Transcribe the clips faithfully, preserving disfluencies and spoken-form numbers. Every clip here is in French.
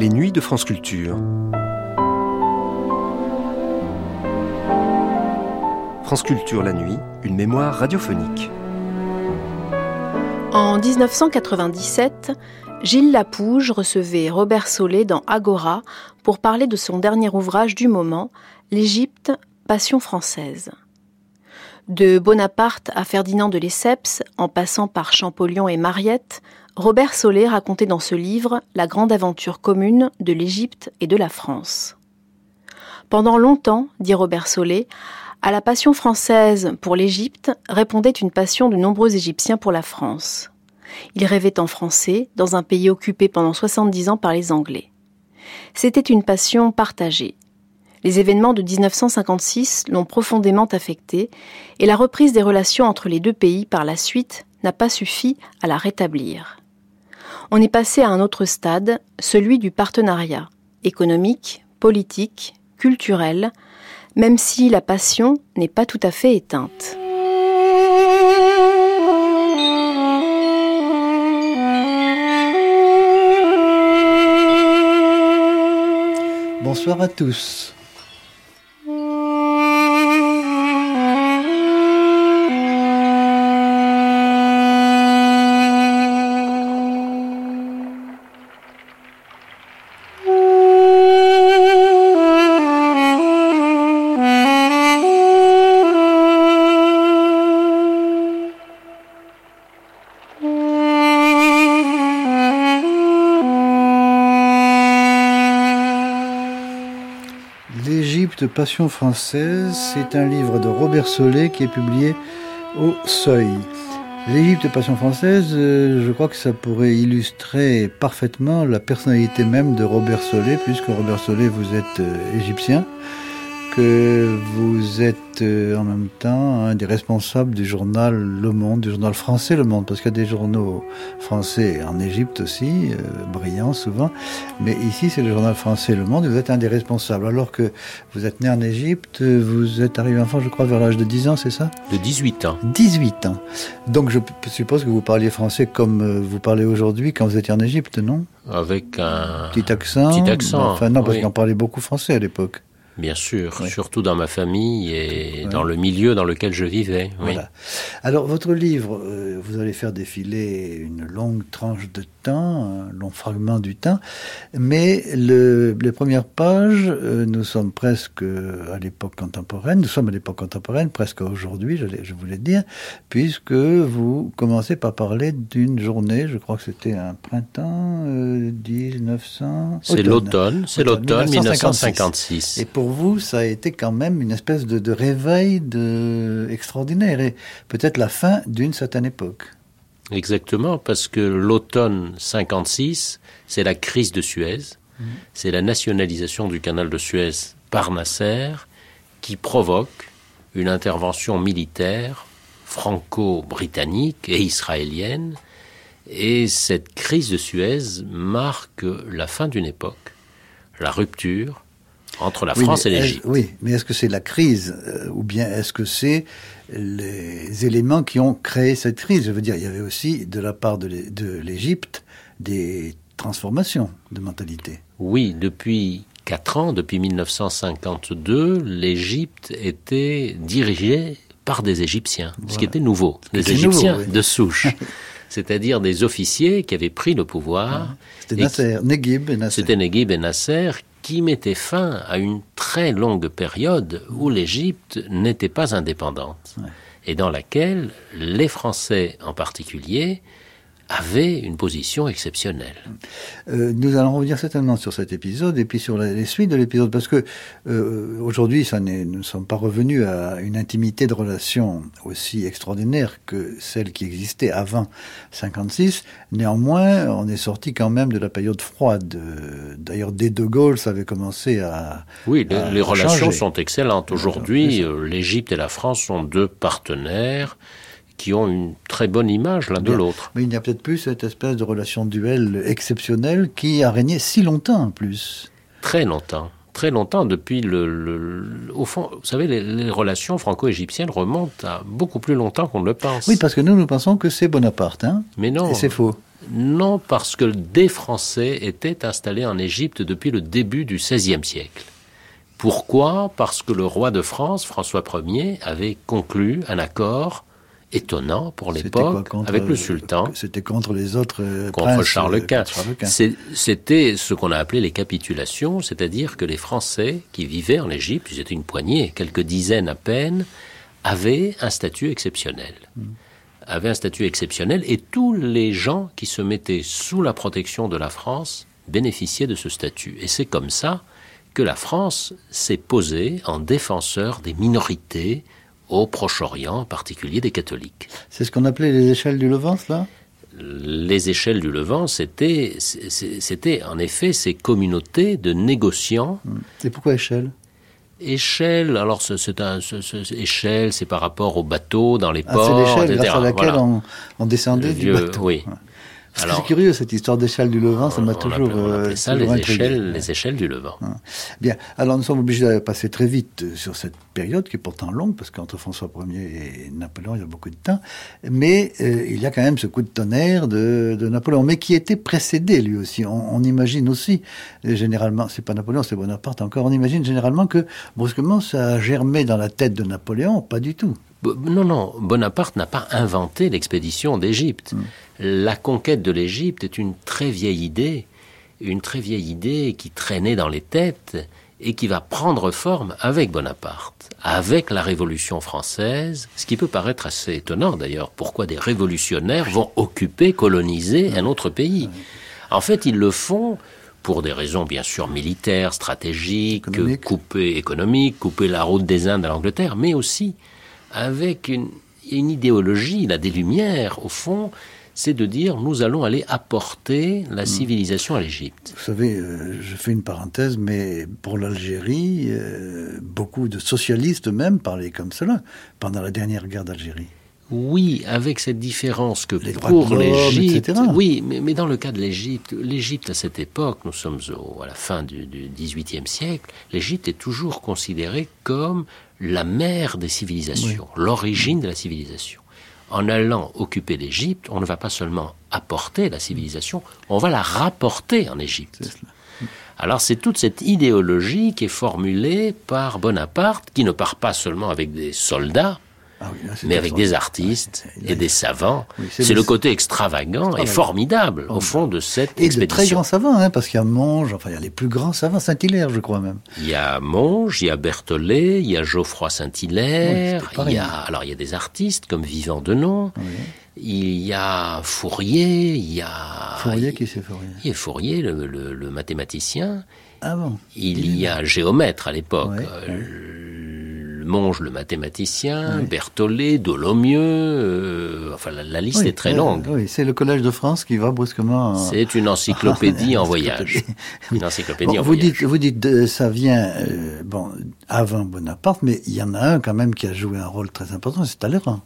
Les nuits de France Culture. France Culture la nuit, une mémoire radiophonique. En dix-neuf cent quatre-vingt-dix-sept, Gilles Lapouge recevait Robert Solé dans Agora pour parler de son dernier ouvrage du moment, l'Égypte, Passion française. De Bonaparte à Ferdinand de Lesseps, en passant par Champollion et Mariette, Robert Solé racontait dans ce livre la grande aventure commune de l'Égypte et de la France. Pendant longtemps, dit Robert Solé, à la passion française pour l'Égypte répondait une passion de nombreux Égyptiens pour la France. Ils rêvaient en français, dans un pays occupé pendant soixante-dix ans par les Anglais. C'était une passion partagée. Les événements de dix-neuf cent cinquante-six l'ont profondément affectée et la reprise des relations entre les deux pays par la suite n'a pas suffi à la rétablir. On est passé à un autre stade, celui du partenariat, économique, politique, culturel, même si la passion n'est pas tout à fait éteinte. Bonsoir à tous. L'Égypte, Passion française, c'est un livre de Robert Solé qui est publié au Seuil. L'Égypte, Passion française, je crois que ça pourrait illustrer parfaitement la personnalité même de Robert Solé, puisque Robert Solé, vous êtes égyptien, que vous êtes en même temps un des responsables du journal Le Monde, du journal français Le Monde, parce qu'il y a des journaux français en Égypte aussi, euh, brillants souvent, mais ici c'est le journal français Le Monde, et vous êtes un des responsables, alors que vous êtes né en Égypte, vous êtes arrivé enfant, je crois, vers l'âge de dix ans, c'est ça ? De dix-huit ans. dix-huit ans. Donc je suppose que vous parliez français comme vous parlez aujourd'hui quand vous étiez en Égypte, non ? Avec un petit accent. Petit accent. Enfin non, parce oui. qu'on parlait beaucoup français à l'époque. Bien sûr, oui. Surtout dans ma famille et oui. dans le milieu dans lequel je vivais. Oui. Voilà. Alors, votre livre, euh, vous allez faire défiler une longue tranche de temps, un long fragment du temps, mais le, les premières pages, euh, nous sommes presque à l'époque contemporaine, nous sommes à l'époque contemporaine, presque aujourd'hui, je, je voulais dire, puisque vous commencez par parler d'une journée, je crois que c'était un printemps euh, dix-neuf cents... C'est automne. l'automne, c'est automne, l'automne dix-neuf cent cinquante-six. Et pour vous, ça a été quand même une espèce de, de réveil de, extraordinaire et peut-être la fin d'une certaine époque. Exactement, parce que l'automne cinquante-six, c'est la crise de Suez, mmh. c'est la nationalisation du canal de Suez par Nasser qui provoque une intervention militaire franco-britannique et israélienne. Et cette crise de Suez marque la fin d'une époque, la rupture entre la oui, France et l'Égypte. Oui, mais est-ce que c'est la crise euh, ou bien est-ce que c'est les éléments qui ont créé cette crise ? Je veux dire, il y avait aussi de la part de l'Égypte des transformations de mentalité. Oui, depuis quatre ans, depuis dix-neuf cent cinquante-deux, l'Égypte était dirigée par des Égyptiens, voilà. Ce qui était nouveau, des C'était Égyptiens nouveau, oui. de souche. C'est-à-dire des officiers qui avaient pris le pouvoir. Ah, c'était Nasser, qui, Neguib et Nasser. C'était Neguib et Nasser qui mettaient fin à une très longue période où l'Égypte n'était pas indépendante. Ouais. Et dans laquelle les Français en particulier avait une position exceptionnelle. Euh, nous allons revenir certainement sur cet épisode et puis sur la, les suites de l'épisode, parce que euh, aujourd'hui, ça n'est, nous ne sommes pas revenus à une intimité de relation aussi extraordinaire que celle qui existait avant cinquante-six. Néanmoins, on est sorti quand même de la période froide. D'ailleurs, dès De Gaulle, ça avait commencé à Oui, les, à les relations changer. sont excellentes. Aujourd'hui, euh, l'Égypte et la France sont deux partenaires qui ont une très bonne image l'un de Bien. l'autre. Mais il n'y a peut-être plus cette espèce de relation duel exceptionnelle qui a régné si longtemps en plus. Très longtemps. Très longtemps, depuis le... le, le au fond, vous savez, les, les relations franco-égyptiennes remontent à beaucoup plus longtemps qu'on ne le pense. Oui, parce que nous, nous pensons que c'est Bonaparte, hein ? Mais non. Et c'est faux. Non, parce que des Français étaient installés en Égypte depuis le début du seizième siècle. Pourquoi ? Parce que le roi de France, François Ier, avait conclu un accord étonnant pour l'époque contre, avec le sultan. C'était contre les autres euh, contre princes, Charles Quint. Charles Quint. C'est, c'était ce qu'on a appelé les capitulations, c'est-à-dire que les Français qui vivaient en Égypte, ils étaient une poignée, quelques dizaines à peine, avaient un statut exceptionnel. Mm. avaient un statut exceptionnel et tous les gens qui se mettaient sous la protection de la France bénéficiaient de ce statut. Et c'est comme ça que la France s'est posée en défenseur des minorités au Proche-Orient, en particulier des catholiques. C'est ce qu'on appelait les échelles du Levant, là ? Les échelles du Levant, c'était, c'était en effet ces communautés de négociants. Et pourquoi échelles ? Échelle, alors c'est, c'est un, c'est, c'est, échelle, c'est par rapport aux bateaux dans les ah, ports, c'est l'échelle et cetera. Grâce à laquelle voilà. on, on descendait vieux, du bateau. Oui. Ouais. Alors, c'est curieux cette histoire d'échelle du Levant, ça m'a on toujours appelait, on appelait ça toujours les intrigué. échelles, les échelles du Levant. Ouais. Bien, alors nous sommes obligés de passer très vite sur cette période qui est pourtant longue, parce qu'entre François Ier et Napoléon, il y a beaucoup de temps, mais euh, il y a quand même ce coup de tonnerre de, de Napoléon, mais qui était précédé lui aussi. On, on imagine aussi, généralement, c'est pas Napoléon, c'est Bonaparte encore, on imagine généralement que brusquement ça a germé dans la tête de Napoléon, pas du tout. Non, non, Bonaparte n'a pas inventé l'expédition d'Égypte. Mmh. La conquête de l'Égypte est une très vieille idée, une très vieille idée qui traînait dans les têtes et qui va prendre forme avec Bonaparte, avec la Révolution française, ce qui peut paraître assez étonnant d'ailleurs. Pourquoi des révolutionnaires vont occuper, coloniser mmh. un autre pays ? En fait, ils le font pour des raisons bien sûr militaires, stratégiques, Économique. couper économique, couper la route des Indes à l'Angleterre, mais aussi avec une, une idéologie, là, des Lumières, au fond, c'est de dire, nous allons aller apporter la civilisation à l'Égypte. Vous savez, euh, je fais une parenthèse, mais pour l'Algérie, euh, beaucoup de socialistes même parlaient comme cela, pendant la dernière guerre d'Algérie. Oui, avec cette différence que les pour l'Égypte, et cetera. Oui, mais, mais dans le cas de l'Égypte, l'Égypte à cette époque, nous sommes au, à la fin du, du dix-huitième siècle, l'Égypte est toujours considérée comme la mère des civilisations, oui. l'origine de la civilisation. En allant occuper l'Égypte, on ne va pas seulement apporter la civilisation, on va la rapporter en Égypte. C'est Alors c'est toute cette idéologie qui est formulée par Bonaparte, qui ne part pas seulement avec des soldats, Ah oui, là, mais avec des artistes ouais, et des savants. Oui, c'est, c'est le côté extravagant et formidable, au fond, de cette et expédition. Et de très grands savants, hein, parce qu'il y a Monge, enfin, il y a les plus grands savants, Saint-Hilaire, je crois même. Il y a Monge, il y a Berthollet, il y a Geoffroy Saint-Hilaire, oui, il y a, alors il y a des artistes comme Vivant Denon, oui. il y a Fourier, il y a... Fourier, qui c'est Fourier ? Il y a Fourier, le, le, le mathématicien. Ah bon ? Il, il y a Géomètre à l'époque. Ouais, euh, ouais. Monge le mathématicien, oui. Berthollet, Dolomieu, euh, enfin la, la liste oui, est très euh, longue. Oui, c'est le Collège de France qui va brusquement... En... C'est une encyclopédie en voyage. Une encyclopédie bon, en vous voyage. Dites, vous dites, euh, ça vient euh, bon, avant Bonaparte, mais il y en a un quand même qui a joué un rôle très important, c'est Talleyrand.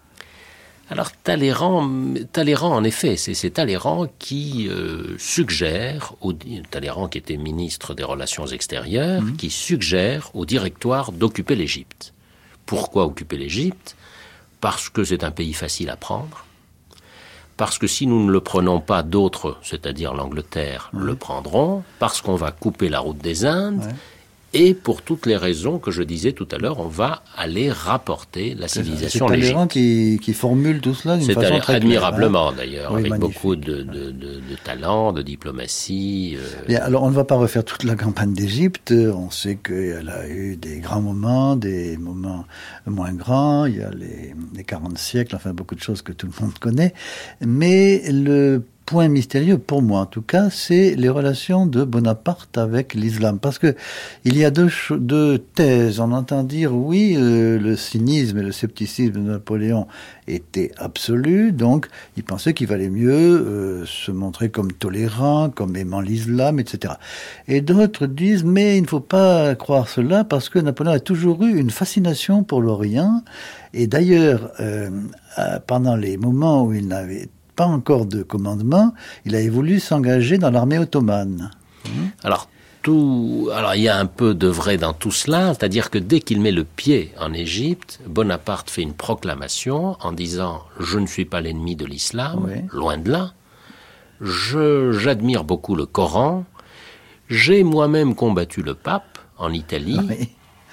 Alors Talleyrand, Talleyrand en effet, c'est, c'est Talleyrand qui euh, suggère, au, Talleyrand qui était ministre des Relations extérieures, mmh. qui suggère au directoire d'occuper l'Égypte. Pourquoi occuper l'Égypte ? Parce que c'est un pays facile à prendre, parce que si nous ne le prenons pas, d'autres, c'est-à-dire l'Angleterre, mmh. le prendront, parce qu'on va couper la route des Indes, ouais. Et pour toutes les raisons que je disais tout à l'heure, on va aller rapporter la civilisation à l'Égypte. C'est Talleyrand qui, qui formule tout cela d'une c'est façon très admirablement claire, hein. d'ailleurs, oui, avec magnifique. beaucoup de, de, de, de talent, de diplomatie. Euh... Bien, alors on ne va pas refaire toute la campagne d'Égypte. On sait qu'elle a eu des grands moments, des moments moins grands. Il y a les, les quarante siècles, enfin beaucoup de choses que tout le monde connaît. Mais le point mystérieux, pour moi en tout cas, c'est les relations de Bonaparte avec l'islam. Parce que il y a deux, deux thèses. On entend dire, oui, euh, le cynisme et le scepticisme de Napoléon étaient absolus, donc il pensait qu'il valait mieux euh, se montrer comme tolérant, comme aimant l'islam, et cetera. Et d'autres disent, mais il ne faut pas croire cela, parce que Napoléon a toujours eu une fascination pour l'Orient, et d'ailleurs, euh, pendant les moments où il n'avait pas encore de commandement, il avait voulu s'engager dans l'armée ottomane. Mmh. Alors, tout, alors, il y a un peu de vrai dans tout cela, c'est-à-dire que dès qu'il met le pied en Égypte, Bonaparte fait une proclamation en disant « Je ne suis pas l'ennemi de l'islam, oui. loin de là. Je, j'admire beaucoup le Coran. J'ai moi-même combattu le pape en Italie. Oui.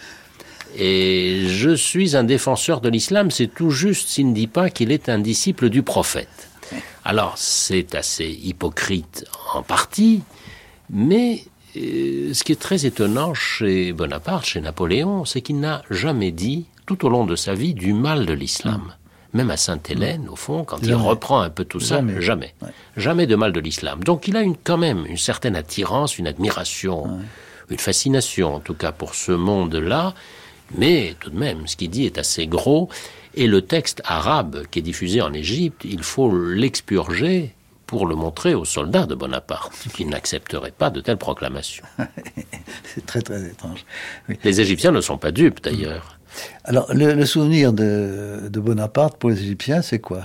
Et je suis un défenseur de l'islam. C'est tout juste s'il ne dit pas qu'il est un disciple du prophète. Alors, c'est assez hypocrite en partie, mais euh, ce qui est très étonnant chez Bonaparte, chez Napoléon, c'est qu'il n'a jamais dit, tout au long de sa vie, du mal de l'islam. Mmh. Même à Sainte-Hélène, mmh. au fond, quand jamais. il reprend un peu tout ça, jamais. Jamais, ouais. jamais de mal de l'islam. Donc il a une, quand même une certaine attirance, une admiration, ouais. une fascination, en tout cas, pour ce monde-là. Mais tout de même, ce qu'il dit est assez gros. Et le texte arabe qui est diffusé en Égypte, il faut l'expurger pour le montrer aux soldats de Bonaparte, qui n'accepteraient pas de telles proclamations. C'est très très étrange. Oui. Les Égyptiens ne sont pas dupes d'ailleurs. Alors, le, le souvenir de, de Bonaparte pour les Égyptiens, c'est quoi?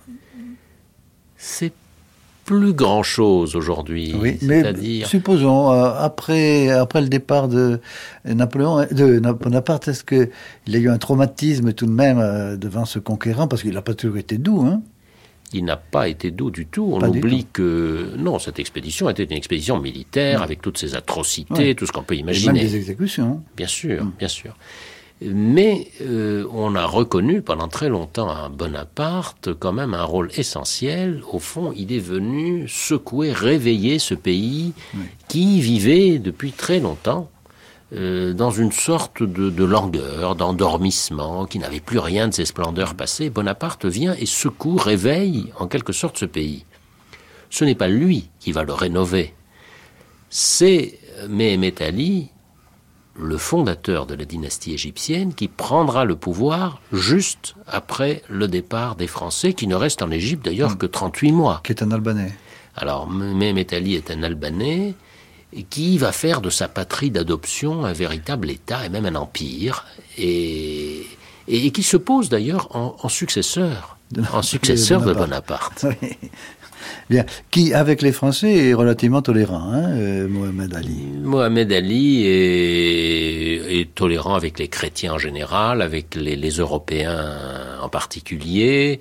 C'est plus grand-chose aujourd'hui. Oui, c'est-à-dire... mais supposons, euh, après, après le départ de Napoléon, de Bonaparte, est-ce qu'il a eu un traumatisme tout de même euh, devant ce conquérant? Parce qu'il n'a pas toujours été doux, hein? Il n'a pas été doux du tout. On pas oublie que... Non, cette expédition était une expédition militaire, oui. avec toutes ses atrocités, oui. tout ce qu'on peut imaginer. Et même des exécutions. Bien sûr, mm. bien sûr. Mais euh, on a reconnu pendant très longtemps à Bonaparte quand même un rôle essentiel. Au fond, il est venu secouer, réveiller ce pays oui. qui vivait depuis très longtemps euh, dans une sorte de, de langueur, d'endormissement, qui n'avait plus rien de ses splendeurs passées. Bonaparte vient et secoue, réveille en quelque sorte ce pays. Ce n'est pas lui qui va le rénover. C'est Méhémet Ali, le fondateur de la dynastie égyptienne, qui prendra le pouvoir juste après le départ des Français, qui ne restent en Égypte d'ailleurs mmh. que trente-huit mois. Qui est un Albanais. Alors, Méhémet Ali est un Albanais qui va faire de sa patrie d'adoption un véritable État et même un empire, et, et, et qui se pose d'ailleurs en, en successeur, de, en successeur de Bonaparte. De Bonaparte. Oui. Bien. Qui, avec les Français, est relativement tolérant, hein, euh, Mohamed Ali. Mohamed Ali est, est tolérant avec les chrétiens en général, avec les, les Européens en particulier.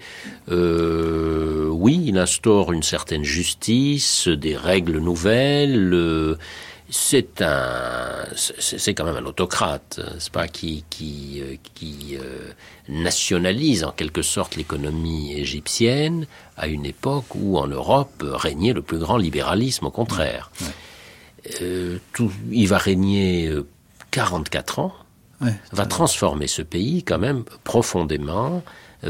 Euh, oui, il instaure une certaine justice, des règles nouvelles. Euh, c'est un, c'est, c'est quand même un autocrate, c'est pas qui qui qui euh, nationalise en quelque sorte l'économie égyptienne à une époque où en Europe régnait le plus grand libéralisme, au contraire. Ouais, ouais. Euh, tout, il va régner quarante-quatre ans, ouais, va transformer ce pays quand même profondément,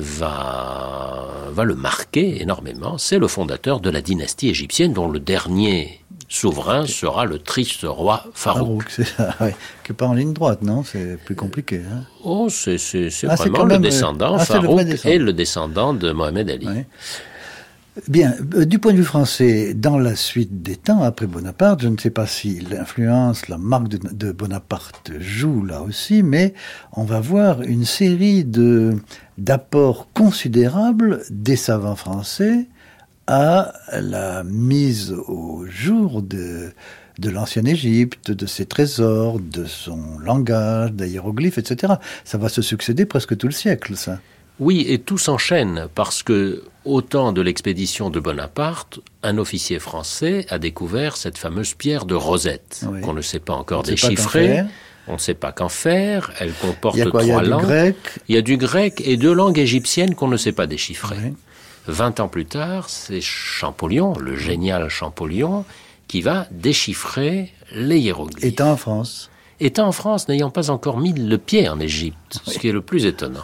va va le marquer énormément. C'est le fondateur de la dynastie égyptienne dont le dernier souverain sera le triste roi Farouk. Farouk, c'est ça, oui. Qui n'est pas en ligne droite, non? C'est plus compliqué. Hein? Oh, c'est, c'est, c'est ah, vraiment c'est le descendant. Ah, Farouk le descendant. Est le descendant de Mohamed Ali. Oui. Bien, euh, du point de vue français, dans la suite des temps, après Bonaparte, je ne sais pas si l'influence, la marque de, de Bonaparte joue là aussi, mais on va voir une série de, d'apports considérables des savants français à la mise au jour de, de l'ancienne Égypte, de ses trésors, de son langage, des hiéroglyphes, et cetera. Ça va se succéder presque tout le siècle, ça. Oui, et tout s'enchaîne, parce que, au temps de l'expédition de Bonaparte, un officier français a découvert cette fameuse pierre de Rosette, oui. qu'on ne sait pas encore déchiffrer. On ne sait pas qu'en faire. Elle comporte il y a quoi, trois il y a langues. Du grec. Il y a du grec et deux langues égyptiennes qu'on ne sait pas déchiffrer. Oui. Vingt ans plus tard, c'est Champollion, le génial Champollion, qui va déchiffrer les hiéroglyphes. Étant en France. Étant en France, n'ayant pas encore mis le pied en Égypte, oui. ce qui est le plus étonnant.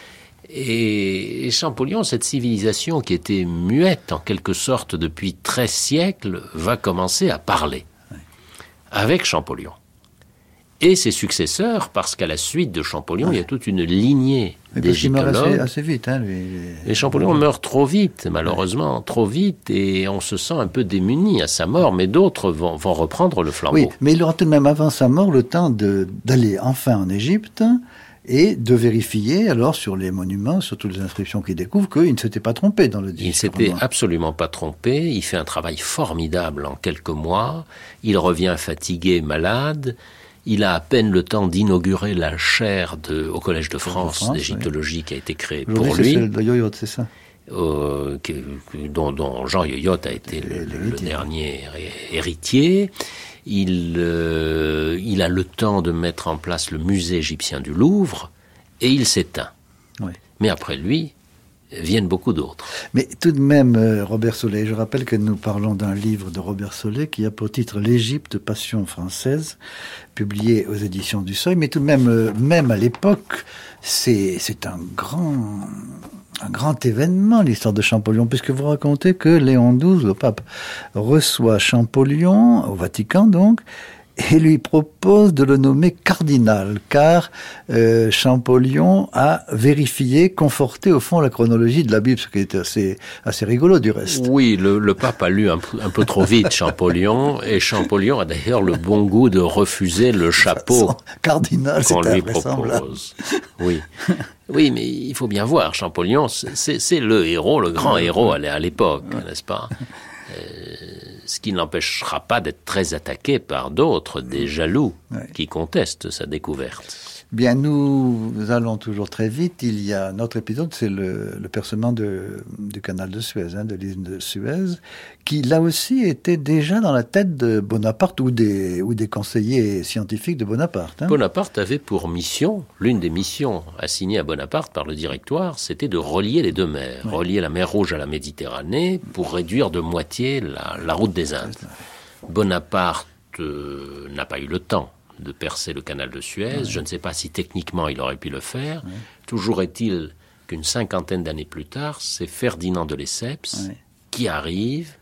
Et Champollion, cette civilisation qui était muette en quelque sorte depuis treize siècles, va commencer à parler oui. avec Champollion. Et ses successeurs, parce qu'à la suite de Champollion, oui. il y a toute une lignée oui, d'égyptologues. Assez, assez vite, hein, lui. Et Champollion oui. meurt trop vite, malheureusement, oui. trop vite, et on se sent un peu démuni à sa mort, mais d'autres vont, vont reprendre le flambeau. Oui, mais il aura tout de même, avant sa mort, le temps de, d'aller enfin en Égypte et de vérifier, alors, sur les monuments, sur toutes les inscriptions qu'il découvre, qu'il ne s'était pas trompé dans le discours. Il ne s'était absolument pas trompé. Il fait un travail formidable en quelques mois. Il revient fatigué, malade. Il a à peine le temps d'inaugurer la chaire de, au Collège de France, de France d'égyptologie oui. qui a été créée Aujourd'hui, pour lui. C'est celle de Yoyot, c'est ça. euh, que, dont, dont Jean Yoyotte a été le, le dernier héritier. Il, euh, il a le temps de mettre en place le musée égyptien du Louvre et il s'éteint. Oui. Mais après lui, viennent beaucoup d'autres. Mais tout de même, euh, Robert Solé, je rappelle que nous parlons d'un livre de Robert Solé qui a pour titre L'Égypte, passion française, publié aux éditions du Seuil. Mais tout de même, euh, même à l'époque, c'est, c'est un grand... un grand événement, l'histoire de Champollion, puisque vous racontez que Léon douze, le pape, reçoit Champollion, au Vatican donc, et lui propose de le nommer cardinal, car euh, Champollion a vérifié, conforté au fond la chronologie de la Bible, ce qui était assez, assez rigolo du reste. Oui, le, le pape a lu un, un peu trop vite Champollion, et Champollion a d'ailleurs le bon goût de refuser le chapeau cardinal, qu'on c'est lui propose. Oui. Oui, mais il faut bien voir, Champollion, c'est, c'est le héros, le grand héros à l'époque, n'est-ce pas ? euh, Ce qui ne l'empêchera pas d'être très attaqué par d'autres, des jaloux, ouais. qui contestent sa découverte. Bien, nous allons toujours très vite. Il y a un autre épisode, c'est le, le percement de, du canal de Suez, hein, de l'île de Suez, qui là aussi était déjà dans la tête de Bonaparte ou des, ou des conseillers scientifiques de Bonaparte. Hein. Bonaparte avait pour mission, l'une des missions assignées à Bonaparte par le directoire, c'était de relier les deux mers, ouais. relier la mer Rouge à la Méditerranée pour réduire de moitié la, la route des Indes. Bonaparte euh, n'a pas eu le temps de percer le canal de Suez. Ouais. Je ne sais pas si techniquement il aurait pu le faire. Ouais. Toujours est-il qu'une cinquantaine d'années plus tard, c'est Ferdinand de Lesseps ouais. qui arrive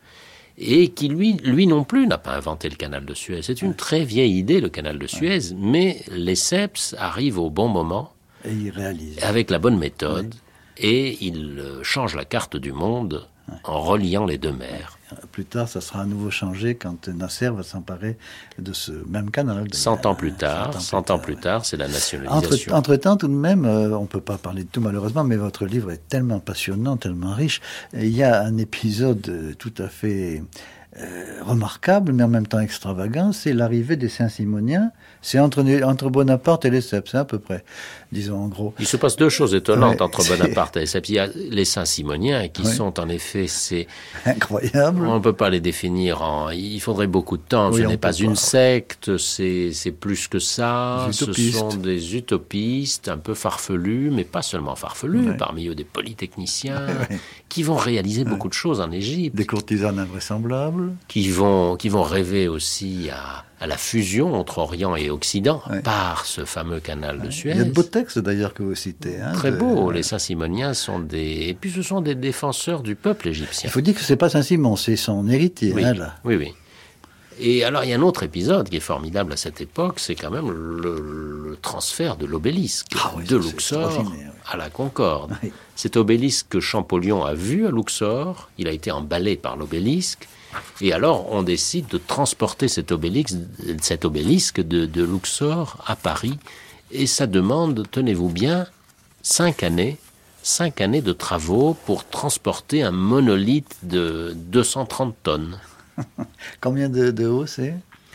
et qui, lui, lui non plus, n'a pas inventé le canal de Suez. C'est une ouais. très vieille idée, le canal de Suez, ouais. mais Lesseps arrive au bon moment et il réalise. Avec la bonne méthode ouais. et il change la carte du monde ouais. en reliant les deux mers. Plus tard, ça sera à nouveau changé quand Nasser va s'emparer de ce même canal. Cent ans plus tard, cent ans plus tard, c'est la nationalisation. Entre, entre-temps, tout de même, euh, on ne peut pas parler de tout malheureusement, mais votre livre est tellement passionnant, tellement riche. Et il y a un épisode tout à fait euh, remarquable, mais en même temps extravagant, c'est l'arrivée des Saint-Simoniens. C'est entre, entre Bonaparte et Lesseps, hein, à peu près, disons en gros. Il se passe deux choses étonnantes ouais, entre Bonaparte et Lesseps. Il y a les Saint-Simoniens qui ouais. sont en effet, c'est... incroyable. On ne peut pas les définir en... Il faudrait beaucoup de temps. Oui, ce n'est pas une pas. secte, c'est, c'est plus que ça. Ce sont des utopistes un peu farfelus, mais pas seulement farfelus, ouais. parmi eux des polytechniciens, ouais. qui vont réaliser ouais. beaucoup de choses en Égypte. Des courtisanes invraisemblables. Qui vont, qui vont rêver aussi à... à la fusion entre Orient et Occident ouais. par ce fameux canal ouais. de Suez. Il y a de beaux textes d'ailleurs que vous citez. Hein, Très de... beaux. Les Saint-Simoniens sont des... Et puis ce sont des défenseurs du peuple égyptien. Il faut dire que c'est pas Saint-Simon, c'est son héritier. Oui, hein, là. oui, oui. Et alors il y a un autre épisode qui est formidable à cette époque, c'est quand même le, le transfert de l'obélisque ah oui, de Luxor oui. à la Concorde. Oui. Cet obélisque que Champollion a vu à Luxor, il a été emballé par l'obélisque. Et alors, on décide de transporter cet obélisque, cet obélisque de, de Luxor à Paris. Et ça demande, tenez-vous bien, cinq années, cinq années de travaux pour transporter un monolithe de deux cent trente tonnes. Combien de, de haut c'est ?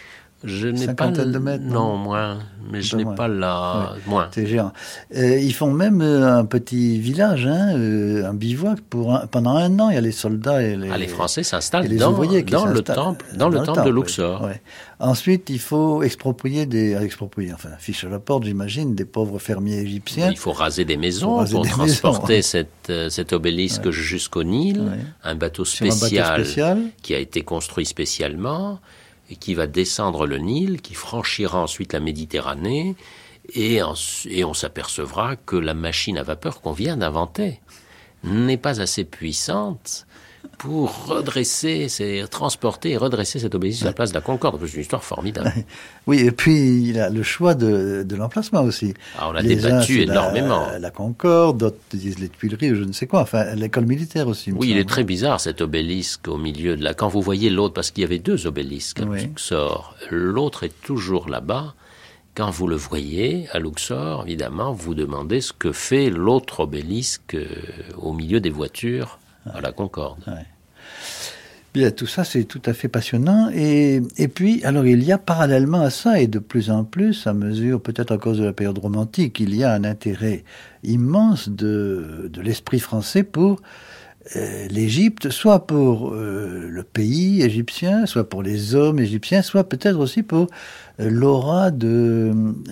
Je n'ai pas le... de mètres, non, non moins, mais je n'ai moins. pas la ouais, moins. C'est géant. Euh, ils font même euh, un petit village, hein, euh, un bivouac pour un, pendant un an. Il y a les soldats et les. Ah, les Français s'installent dans, dans le temple, dans, dans le, le temple de Luxor. Ouais, ouais. Ensuite, il faut exproprier des, exproprier, enfin, fiche à la porte, j'imagine, des pauvres fermiers égyptiens. Il faut raser des maisons raser pour des transporter maisons, ouais. cette, euh, cet obélisque ouais. jusqu'au Nil, ouais. un bateau spécial, un bateau spécial qui a été construit spécialement. Et qui va descendre le Nil, qui franchira ensuite la Méditerranée, et, en, et on s'apercevra que la machine à vapeur qu'on vient d'inventer n'est pas assez puissante pour redresser, c'est, transporter et redresser cet obélisque à la place de la Concorde. C'est une histoire formidable. Oui, et puis il a le choix de, de l'emplacement aussi. Ah, on a les débattu uns, énormément. La, la Concorde, d'autres disent les Tuileries, ou je ne sais quoi. Enfin, l'école militaire aussi. Oui, il est très bizarre cet obélisque au milieu de la... Quand vous voyez l'autre, parce qu'il y avait deux obélisques à oui. Luxor, l'autre est toujours là-bas. Quand vous le voyez à Luxor, évidemment, vous demandez ce que fait l'autre obélisque au milieu des voitures à la Concorde. Ouais. Bien, tout ça, c'est tout à fait passionnant. Et, et puis, alors, il y a parallèlement à ça, et de plus en plus, à mesure, peut-être à cause de la période romantique, il y a un intérêt immense de, de l'esprit français pour euh, l'Égypte, soit pour euh, le pays égyptien, soit pour les hommes égyptiens, soit peut-être aussi pour euh, l'aura de,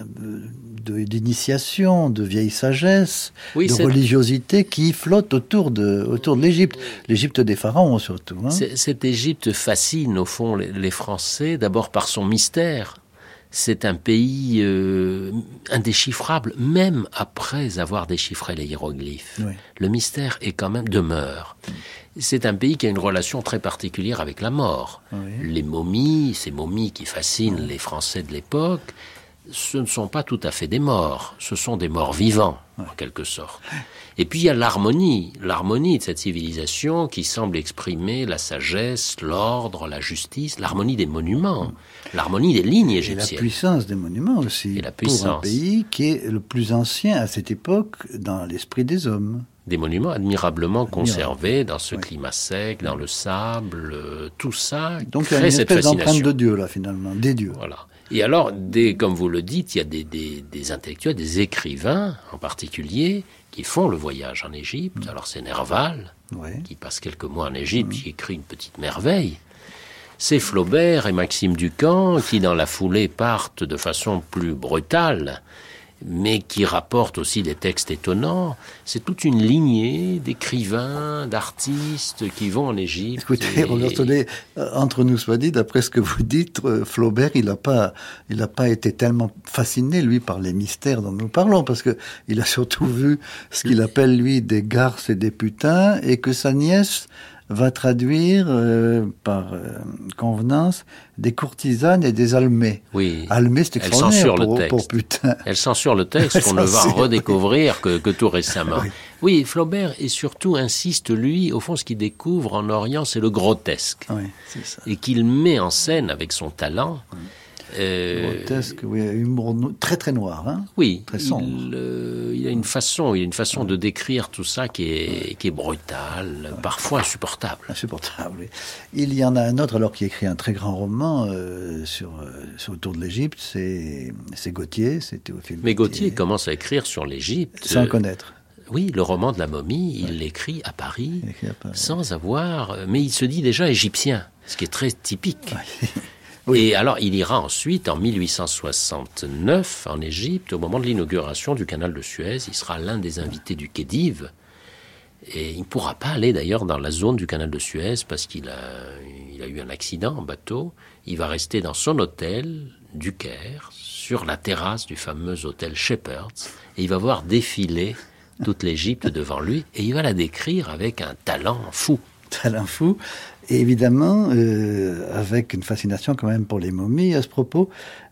de, d'initiation, de vieille sagesse, oui, de c'est... religiosité qui flotte autour de, autour de l'Égypte. L'Égypte des pharaons surtout. Hein. Cette Égypte fascine au fond les, les Français, d'abord par son mystère. C'est un pays euh, indéchiffrable, même après avoir déchiffré les hiéroglyphes. Oui. Le mystère est quand même demeure. C'est un pays qui a une relation très particulière avec la mort. Oui. Les momies, ces momies qui fascinent oui. les Français de l'époque, ce ne sont pas tout à fait des morts, ce sont des morts vivants, oui. en quelque sorte. Et puis il y a l'harmonie, l'harmonie de cette civilisation qui semble exprimer la sagesse, l'ordre, la justice, l'harmonie des monuments, l'harmonie des lignes égyptiennes. Et la puissance des monuments aussi, et la puissance. Pour un pays qui est le plus ancien à cette époque dans l'esprit des hommes. Des monuments admirablement Admirable. conservés dans ce oui. climat sec, dans le sable, tout ça Donc crée il y a une cette espèce fascination. d'empreinte de Dieu là finalement, des dieux. Voilà. Et alors, des, comme vous le dites, il y a des, des, des intellectuels, des écrivains en particulier, qui font le voyage en Égypte. Mmh. Alors c'est Nerval, ouais. qui passe quelques mois en Égypte, mmh. qui écrit une petite merveille. C'est Flaubert et Maxime Ducamp qui, dans la foulée, partent de façon plus brutale, mais qui rapportent aussi des textes étonnants. C'est toute une lignée d'écrivains, d'artistes qui vont en Égypte. Écoutez, et... Robert Solé, entre nous soit dit, d'après ce que vous dites, Flaubert, il n'a pas, il n'a pas été tellement fasciné, lui, par les mystères dont nous parlons, parce que il a surtout vu ce qu'il appelle, lui, des garces et des putains, et que sa nièce va traduire euh, par euh, convenance des courtisanes et des almées. Oui. Almées, c'est extraordinaire pour, le texte. pour putain. Elle censure le texte qu'on ne va redécouvrir que, que tout récemment. Oui. oui, Flaubert, et surtout insiste, lui, au fond, ce qu'il découvre en Orient, c'est le grotesque. Oui, c'est ça. Et qu'il met en scène avec son talent. Oui. Euh, grotesque, oui, humour no- très très noir, hein. Oui, très sombre. Il, euh, il a une façon, il a une façon ouais. de décrire tout ça qui est ouais. qui est brutale, ouais. parfois insupportable. Insupportable. Oui. Il y en a un autre alors qui écrit un très grand roman euh, sur, euh, sur autour de l'Égypte, c'est c'est Gautier, c'est Théophile. Mais Gautier commence à écrire sur l'Égypte sans euh, connaître. Oui, le roman de la momie, il ouais. l'écrit à Paris, écrit à Paris sans avoir, mais il se dit déjà égyptien, ce qui est très typique. Ouais. Oui. Et alors, il ira ensuite, en mille huit cent soixante-neuf, en Égypte, au moment de l'inauguration du canal de Suez. Il sera l'un des invités du Khedive. Et il ne pourra pas aller, d'ailleurs, dans la zone du canal de Suez parce qu'il a, il a eu un accident en bateau. Il va rester dans son hôtel du Caire, sur la terrasse du fameux hôtel Shepherd's. Et il va voir défiler toute l'Égypte devant lui. Et il va la décrire avec un talent fou. Talent fou. Et évidemment, euh, avec une fascination quand même pour les momies. À ce propos,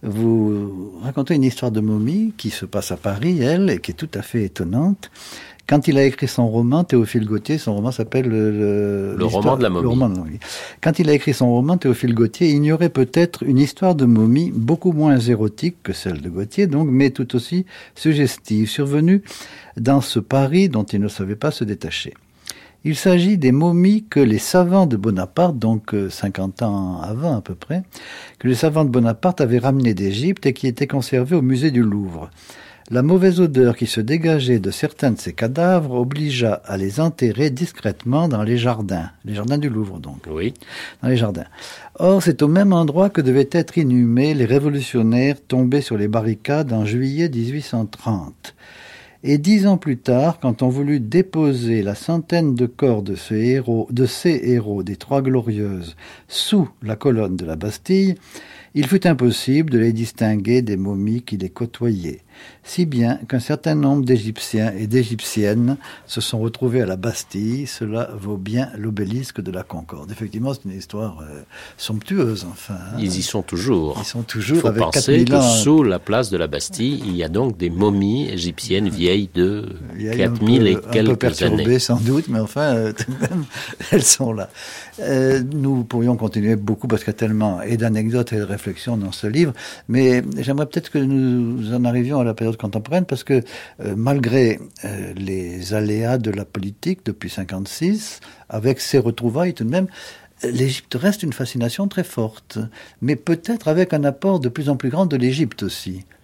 vous racontez une histoire de momie qui se passe à Paris, elle, et qui est tout à fait étonnante. Quand il a écrit son roman, Théophile Gautier, son roman s'appelle le, le, le roman de la momie. Le roman de la momie. Quand il a écrit son roman, Théophile Gautier, il ignorait peut-être une histoire de momie beaucoup moins érotique que celle de Gautier, donc, mais tout aussi suggestive, survenue dans ce Paris dont il ne savait pas se détacher. Il s'agit des momies que les savants de Bonaparte, donc cinquante ans avant à peu près, que les savants de Bonaparte avaient ramenées d'Égypte et qui étaient conservées au musée du Louvre. La mauvaise odeur qui se dégageait de certains de ces cadavres obligea à les enterrer discrètement dans les jardins, les jardins du Louvre donc. Oui. Dans les jardins. Or, c'est au même endroit que devaient être inhumés les révolutionnaires tombés sur les barricades en juillet dix-huit cent trente. Et dix ans plus tard, quand on voulut déposer la centaine de corps de ces héros, de ces héros des Trois Glorieuses sous la colonne de la Bastille, il fut impossible de les distinguer des momies qui les côtoyaient, si bien qu'un certain nombre d'Égyptiens et d'Égyptiennes se sont retrouvés à la Bastille. Cela vaut bien l'obélisque de la Concorde. Effectivement, c'est une histoire euh, somptueuse, enfin. Hein. Ils y sont toujours. Ils sont toujours. Il faut avec penser que ans. Sous la place de la Bastille, il y a donc des momies égyptiennes vieilles de quatre mille et quelques années. Un peu perturbées sans doute, mais enfin, euh, tout de même, elles sont là. Euh, nous pourrions continuer beaucoup parce qu'il y a tellement et d'anecdotes et de réflexions dans ce livre, mais j'aimerais peut-être que nous en arrivions à la période contemporaine parce que euh, malgré euh, les aléas de la politique depuis cinquante-six, avec ses retrouvailles tout de même, l'Égypte reste une fascination très forte, mais peut-être avec un apport de plus en plus grand de l'Égypte aussi.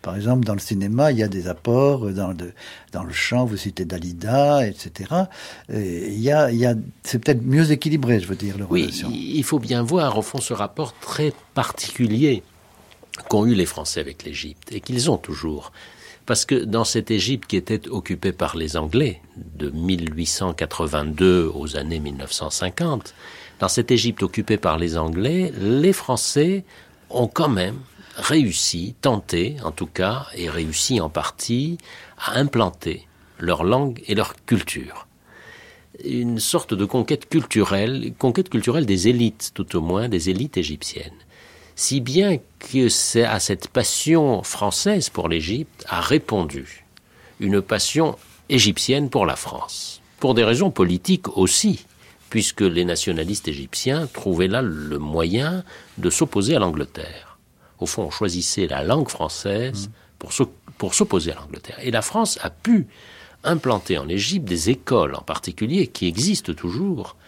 Par exemple, dans le cinéma, il y a des apports, dans le, dans le chant, vous citez Dalida, et cetera. Et il y a, il y a, c'est peut-être mieux équilibré, je veux dire, leur oui, relation. Il faut bien voir, au fond, ce rapport très particulier qu'ont eu les Français avec l'Égypte, et qu'ils ont toujours. Parce que dans cette Égypte qui était occupée par les Anglais, de mille huit cent quatre-vingt-deux aux années mille neuf cent cinquante, dans cette Égypte occupée par les Anglais, les Français ont quand même réussi, tenté en tout cas, et réussi en partie, à implanter leur langue et leur culture. Une sorte de conquête culturelle, conquête culturelle des élites, tout au moins, des élites égyptiennes. Si bien que c'est à cette passion française pour l'Égypte a répondu une passion égyptienne pour la France. Pour des raisons politiques aussi, puisque les nationalistes égyptiens trouvaient là le moyen de s'opposer à l'Angleterre. Au fond, on choisissait la langue française pour, so- pour s'opposer à l'Angleterre. Et la France a pu implanter en Égypte des écoles en particulier qui existent toujours.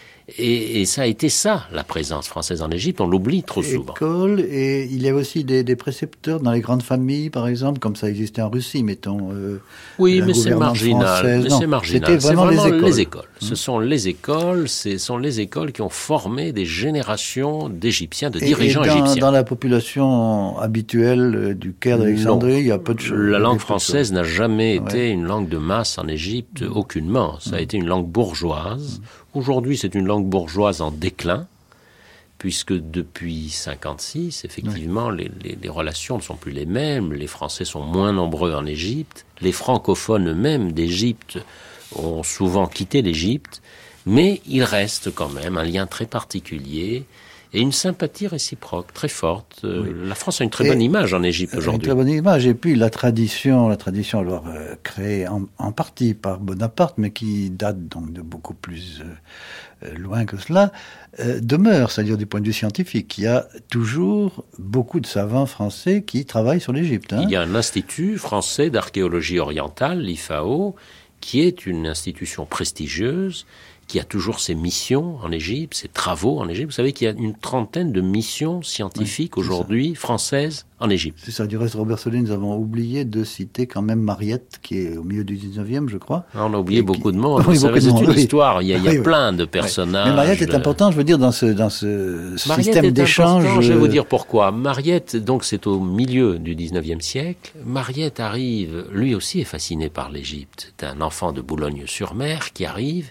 Et, et ça a été ça, la présence française en Égypte, on l'oublie trop souvent. École, et il y a aussi des, des précepteurs dans les grandes familles, par exemple, comme ça existait en Russie, mettons. Euh, oui, mais c'est marginal. Mais c'est marginal. C'était vraiment, c'est vraiment les écoles. Les écoles. Mmh. Ce sont les écoles, ce sont les écoles qui ont formé des générations d'Égyptiens, de et, dirigeants et dans, égyptiens. Dans la population habituelle du Caire d'Alexandrie, il y a peu de choses. La langue française n'a jamais ouais. été une langue de masse en Égypte, mmh. aucunement. Ça mmh. a été une langue bourgeoise. Mmh. Aujourd'hui, c'est une langue bourgeoise en déclin, puisque depuis cinquante-six, effectivement, oui. les, les, les relations ne sont plus les mêmes. Les Français sont moins nombreux en Égypte. Les francophones eux-mêmes d'Égypte ont souvent quitté l'Égypte, mais il reste quand même un lien très particulier et une sympathie réciproque très forte. Oui. La France a une très et bonne image en Égypte aujourd'hui. Une très bonne image. Et puis la tradition, la tradition alors euh, créée en, en partie par Bonaparte, mais qui date donc de beaucoup plus euh, loin que cela, euh, demeure, c'est-à-dire du point de vue scientifique. Il y a toujours beaucoup de savants français qui travaillent sur l'Égypte. Hein. Il y a un institut français d'archéologie orientale, l'I F A O, qui est une institution prestigieuse, qui a toujours ses missions en Égypte, ses travaux en Égypte. Vous savez qu'il y a une trentaine de missions scientifiques oui, aujourd'hui ça. françaises en Égypte. C'est ça. Du reste, Robert Solé, nous avons oublié de citer quand même Mariette, qui est au milieu du dix-neuvième, je crois. Ah, on a oublié beaucoup qui... de monde. Oui, c'est beaucoup de monde, une oui. histoire. Il y a, il y a oui, plein oui. de personnages. Mais Mariette est important, je veux dire, dans ce, dans ce système d'échange. Je vais vous dire pourquoi. Mariette, donc, c'est au milieu du dix-neuvième siècle. Mariette arrive, lui aussi est fasciné par l'Égypte. C'est un enfant de Boulogne-sur-Mer qui arrive.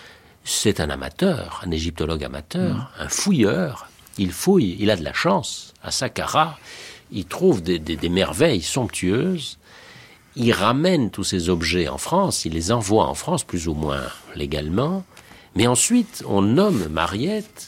C'est un amateur, un égyptologue amateur, mmh. un fouilleur. Il fouille, il a de la chance. À Saqqara, il trouve des, des, des merveilles somptueuses. Il ramène tous ces objets en France, il les envoie en France, plus ou moins légalement. Mais ensuite, on nomme Mariette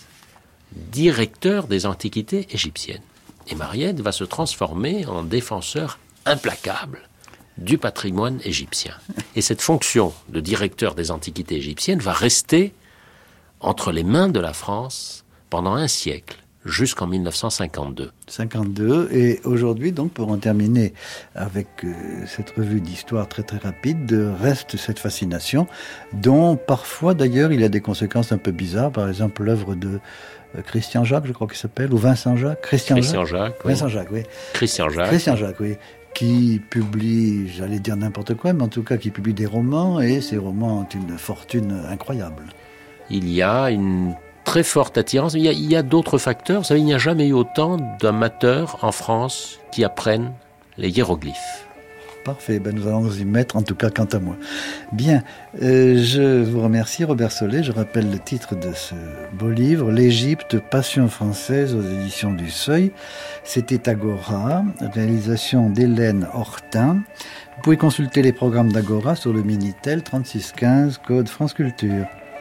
directeur des antiquités égyptiennes. Et Mariette va se transformer en défenseur implacable du patrimoine égyptien. Et cette fonction de directeur des antiquités égyptiennes va rester entre les mains de la France pendant un siècle, jusqu'en mille neuf cent cinquante-deux. cinquante-deux, et aujourd'hui, donc, pour en terminer avec euh, cette revue d'histoire très très rapide, reste cette fascination, dont parfois, d'ailleurs, il y a des conséquences un peu bizarres. Par exemple, l'œuvre de euh, Christian Jacques, je crois qu'il s'appelle, ou Vincent Jacques. Christian, Christian Jacques, Jacques, oui. Vincent Jacques, oui. Christian Jacques. Christian Jacques, oui. Qui publie, j'allais dire n'importe quoi, mais en tout cas qui publie des romans, et ces romans ont une fortune incroyable. Il y a une très forte attirance. Il y a, il y a d'autres facteurs. Vous savez, il n'y a jamais eu autant d'amateurs en France qui apprennent les hiéroglyphes. Parfait, ben nous allons nous y mettre, en tout cas quant à moi. Bien, euh, je vous remercie Robert Solé. Je rappelle le titre de ce beau livre, L'Égypte, passion française, aux éditions du Seuil. C'était Agora, réalisation d'Hélène Hortin. Vous pouvez consulter les programmes d'Agora sur le Minitel trente-six quinze, code France Culture.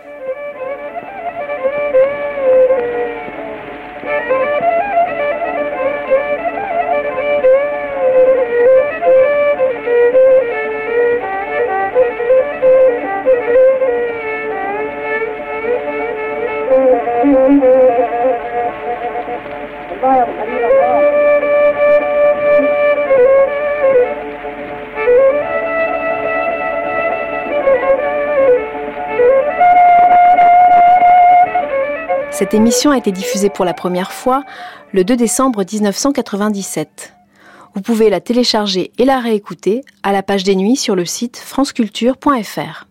Cette émission a été diffusée pour la première fois le deux décembre mille neuf cent quatre-vingt-dix-sept. Vous pouvez la télécharger et la réécouter à la page des nuits sur le site franceculture point f r.